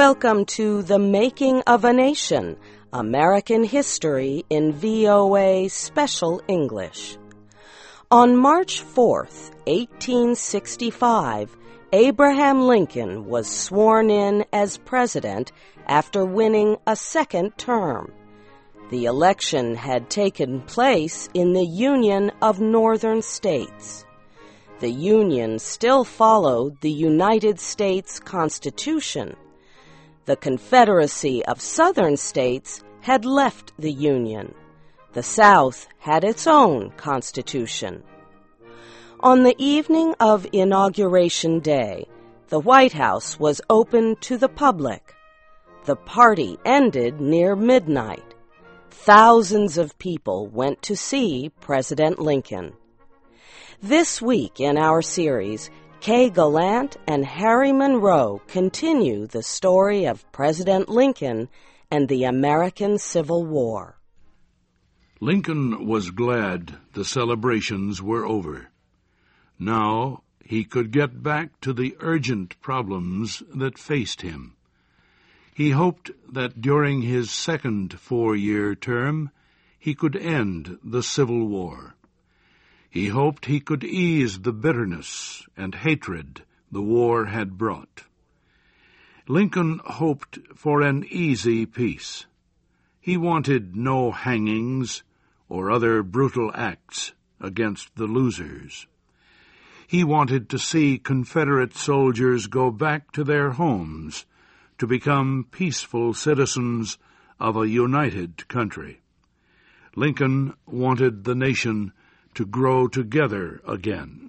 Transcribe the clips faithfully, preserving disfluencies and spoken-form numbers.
Welcome to The Making of a Nation, American History in V O A Special English. On March fourth, eighteen sixty-five, Abraham Lincoln was sworn in as president after winning a second term. The election had taken place in the Union of Northern States. The Union still followed the United States Constitution. The Confederacy of Southern States had left the Union. The South had its own constitution. On the evening of Inauguration Day, the White House was open to the public. The party ended near midnight. Thousands of people went to see President Lincoln. This week in our series, Kay Gallant and Harry Monroe continue the story of President Lincoln and the American Civil War. Lincoln was glad the celebrations were over. Now he could get back to the urgent problems that faced him. He hoped that during his second four-year term he could end the Civil War. He hoped he could ease the bitterness and hatred the war had brought. Lincoln hoped for an easy peace. He wanted no hangings or other brutal acts against the losers. He wanted to see Confederate soldiers go back to their homes to become peaceful citizens of a united country. Lincoln wanted the nation to grow together again.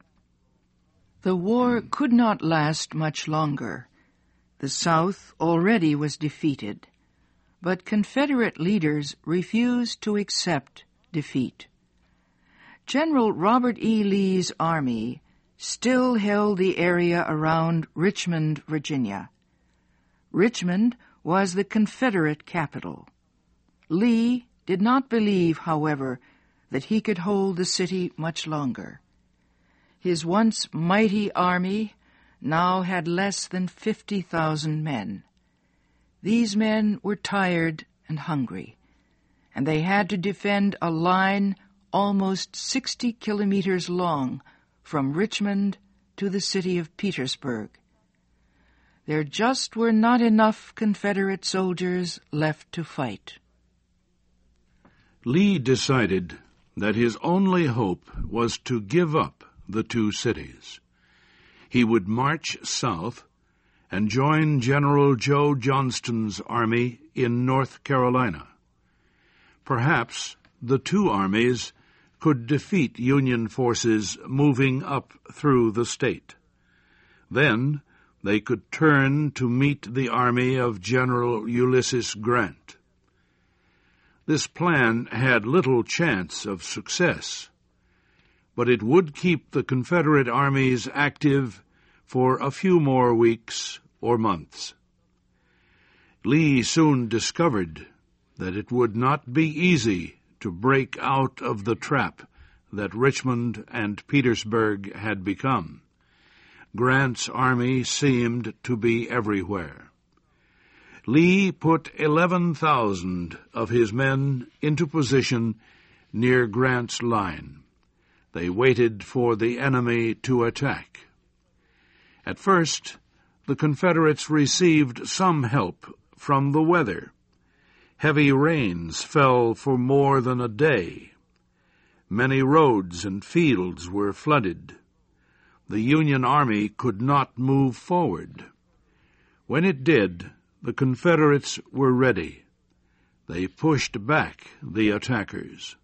The war could not last much longer. The South already was defeated, but Confederate leaders refused to accept defeat. General Robert E. Lee's army still held the area around Richmond, Virginia. Richmond was the Confederate capital. Lee did not believe, however, that he could hold the city much longer. His once mighty army now had less than fifty thousand men. These men were tired and hungry, and they had to defend a line almost sixty kilometers long from Richmond to the city of Petersburg. There just were not enough Confederate soldiers left to fight. Lee decided that his only hope was to give up the two cities. He would march south and join General Joe Johnston's army in North Carolina. Perhaps the two armies could defeat Union forces moving up through the state. Then they could turn to meet the army of General Ulysses Grant. This plan had little chance of success, but it would keep the Confederate armies active for a few more weeks or months. Lee soon discovered that it would not be easy to break out of the trap that Richmond and Petersburg had become. Grant's army seemed to be everywhere. Lee put eleven thousand of his men into position near Grant's line. They waited for the enemy to attack. At first, the Confederates received some help from the weather. Heavy rains fell for more than a day. Many roads and fields were flooded. The Union army could not move forward. When it did, the Confederates were ready. They pushed back the attackers.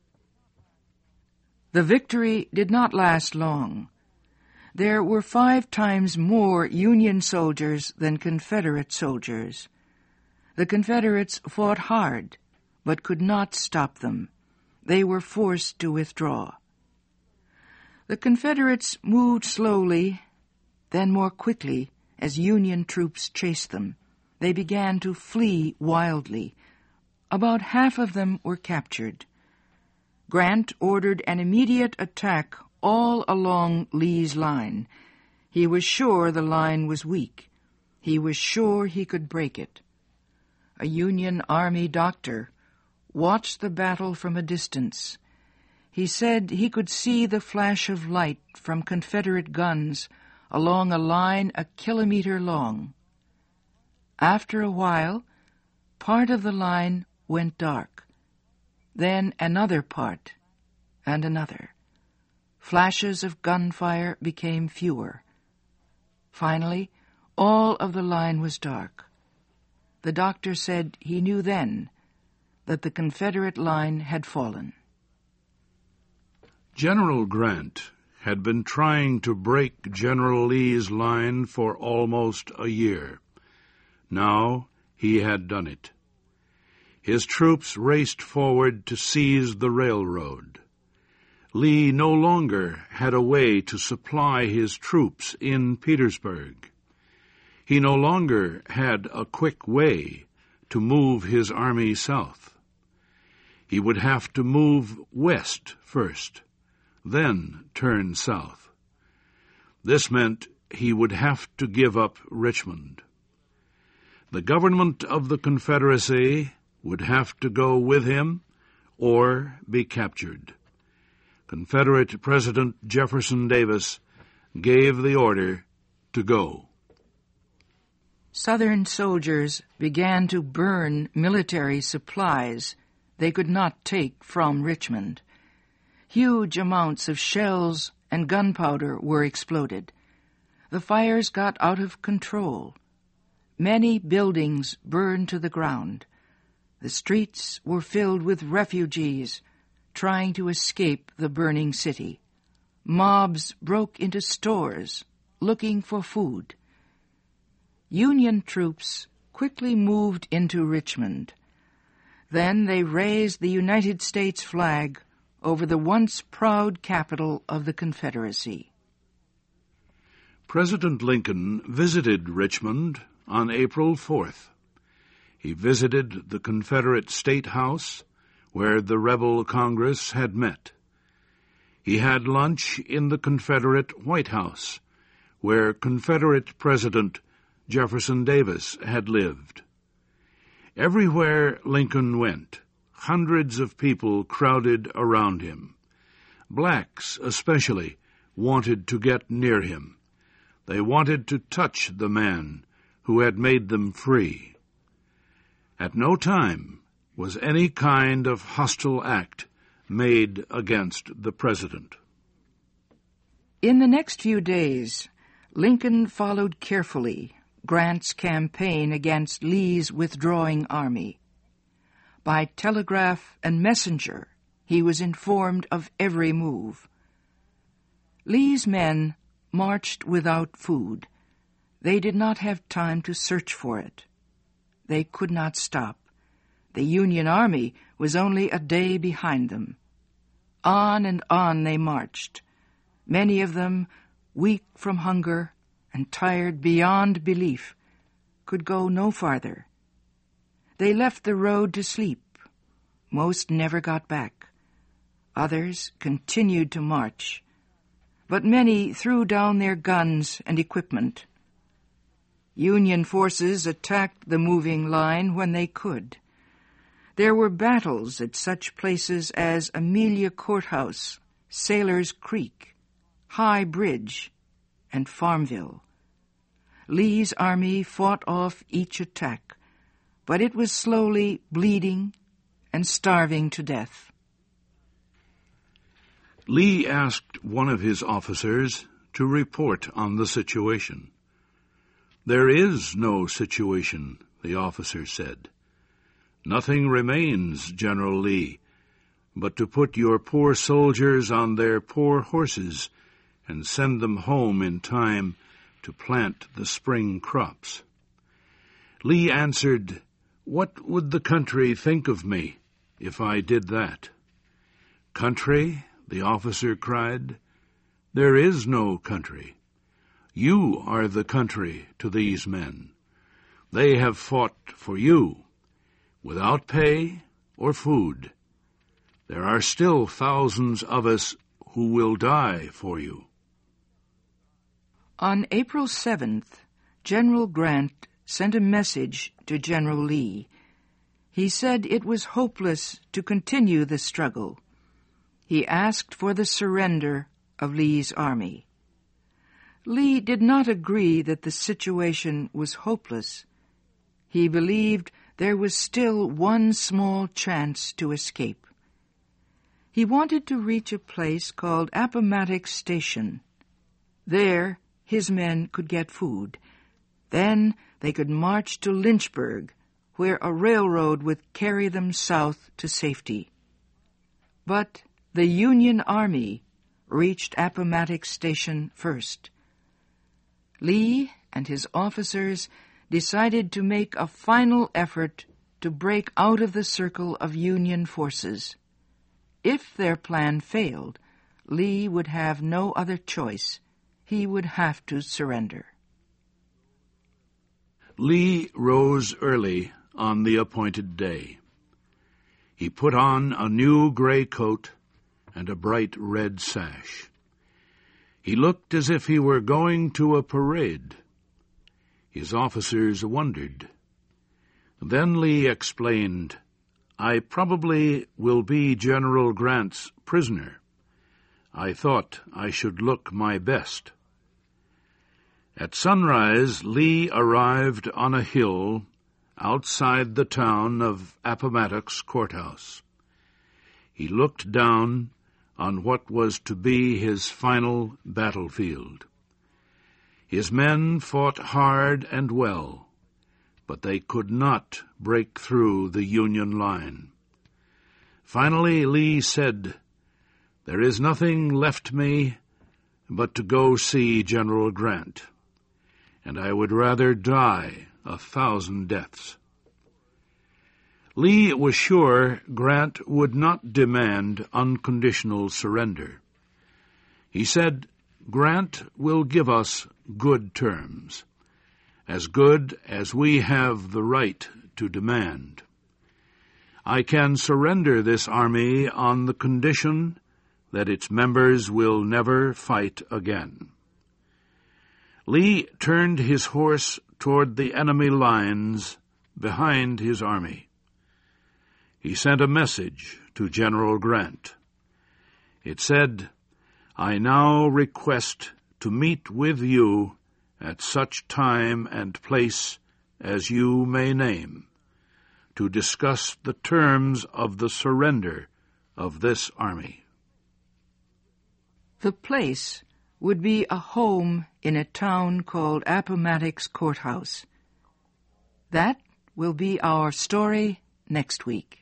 The victory did not last long. There were five times more Union soldiers than Confederate soldiers. The Confederates fought hard, but could not stop them. They were forced to withdraw. The Confederates moved slowly, then more quickly, as Union troops chased them. They began to flee wildly. About half of them were captured. Grant ordered an immediate attack all along Lee's line. He was sure the line was weak. He was sure he could break it. A Union Army doctor watched the battle from a distance. He said he could see the flash of light from Confederate guns along a line a kilometer long. After a while, part of the line went dark, then another part, and another. Flashes of gunfire became fewer. Finally, all of the line was dark. The doctor said he knew then that the Confederate line had fallen. General Grant had been trying to break General Lee's line for almost a year. Now he had done it. His troops raced forward to seize the railroad. Lee no longer had a way to supply his troops in Petersburg. He no longer had a quick way to move his army south. He would have to move west first, then turn south. This meant he would have to give up Richmond. The government of the Confederacy would have to go with him or be captured. Confederate President Jefferson Davis gave the order to go. Southern soldiers began to burn military supplies they could not take from Richmond. Huge amounts of shells and gunpowder were exploded. The fires got out of control. Many buildings burned to the ground. The streets were filled with refugees trying to escape the burning city. Mobs broke into stores looking for food. Union troops quickly moved into Richmond. Then they raised the United States flag over the once proud capital of the Confederacy. President Lincoln visited Richmond on April fourth. He visited the Confederate State House, where the rebel Congress had met. He had lunch in the Confederate White House, where Confederate President Jefferson Davis had lived. Everywhere Lincoln went, hundreds of people crowded around him. Blacks, especially, wanted to get near him. They wanted to touch the man who had made them free. At no time was any kind of hostile act made against the president. In the next few days, Lincoln followed carefully Grant's campaign against Lee's withdrawing army. By telegraph and messenger, he was informed of every move. Lee's men marched without food. They did not have time to search for it. They could not stop. The Union Army was only a day behind them. On and on they marched, many of them, weak from hunger and tired beyond belief, could go no farther. They left the road to sleep. Most never got back. Others continued to march, but many threw down their guns and equipment. Union forces attacked the moving line when they could. There were battles at such places as Amelia Courthouse, Sailor's Creek, High Bridge, and Farmville. Lee's army fought off each attack, but it was slowly bleeding and starving to death. Lee asked one of his officers to report on the situation. "There is no situation," the officer said. "Nothing remains, General Lee, but to put your poor soldiers on their poor horses and send them home in time to plant the spring crops." Lee answered, "What would the country think of me if I did that?" "Country?" the officer cried. "There is no country. You are the country to these men. They have fought for you, without pay or food. There are still thousands of us who will die for you." On April seventh, General Grant sent a message to General Lee. He said it was hopeless to continue the struggle. He asked for the surrender of Lee's army. Lee did not agree that the situation was hopeless. He believed there was still one small chance to escape. He wanted to reach a place called Appomattox Station. There, his men could get food. Then they could march to Lynchburg, where a railroad would carry them south to safety. But the Union Army reached Appomattox Station first. Lee and his officers decided to make a final effort to break out of the circle of Union forces. If their plan failed, Lee would have no other choice. He would have to surrender. Lee rose early on the appointed day. He put on a new gray coat and a bright red sash. He looked as if he were going to a parade. His officers wondered. Then Lee explained, "I probably will be General Grant's prisoner. I thought I should look my best." At sunrise, Lee arrived on a hill outside the town of Appomattox Courthouse. He looked down on what was to be his final battlefield. His men fought hard and well, but they could not break through the Union line. Finally, Lee said, "There is nothing left me but to go see General Grant, and I would rather die a thousand deaths." Lee was sure Grant would not demand unconditional surrender. He said, "Grant will give us good terms, as good as we have the right to demand. I can surrender this army on the condition that its members will never fight again." Lee turned his horse toward the enemy lines behind his army. He sent a message to General Grant. It said, "I now request to meet with you at such time and place as you may name, to discuss the terms of the surrender of this army." The place would be a home in a town called Appomattox Courthouse. That will be our story next week.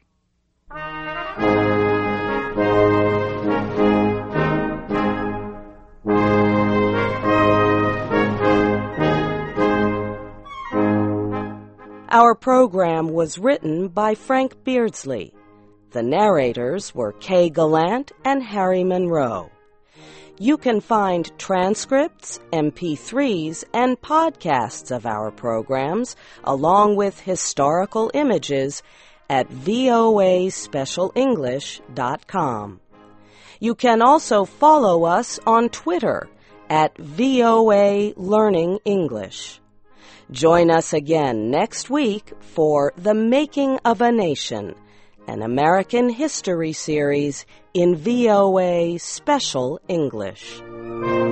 Our program was written by Frank Beardsley. The narrators were Kay Gallant and Harry Monroe. You can find transcripts, M P threes, and podcasts of our programs, along with historical images, at V O A special english dot com. You can also follow us on Twitter at V O A Learning English. Join us again next week for The Making of a Nation, an American history series in V O A Special English.